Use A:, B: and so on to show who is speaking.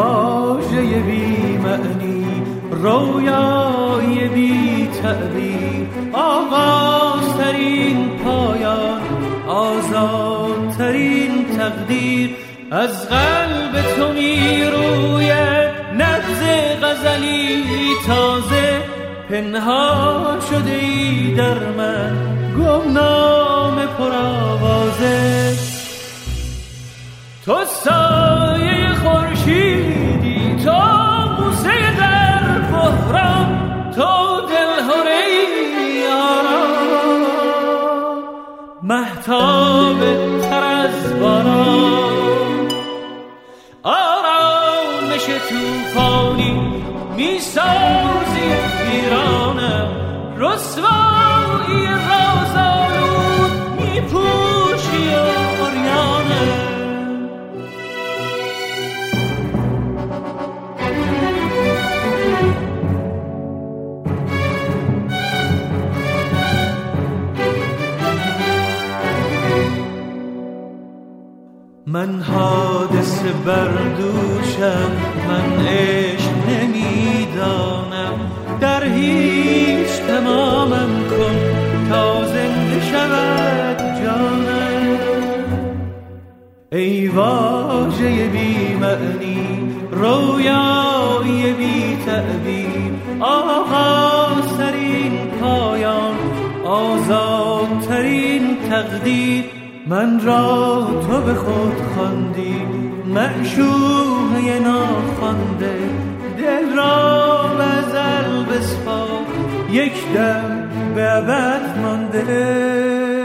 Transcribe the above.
A: واژه بی معنی، رویای بی تعبیر، آغازترین پایان، آزادترین تقدیر. از قلب تو می روید نبض غزلی تازه، پنهان شده ای در من گمنام پرآوازه. تو سایه خورشیدی، تو بوسه در بحران، تو دلهره ای آرام، مهتاب تر از باران، آرامش توفانی میسازی ویرانم، رسوایی رازآلود میپوشی عریانم. من حادثه بردوشم، من عشق نمیدانم، در هیچ تمامم کن تا زنده شود جانم. ای واژه بی معنی، رویای بی تعبیر، آغازترین پایان، آزادترین تقدیر. من را تو به خود خواندی، معشوقه ناخوانده، دل را به ازل بسپار، یک دم به ابد مانده.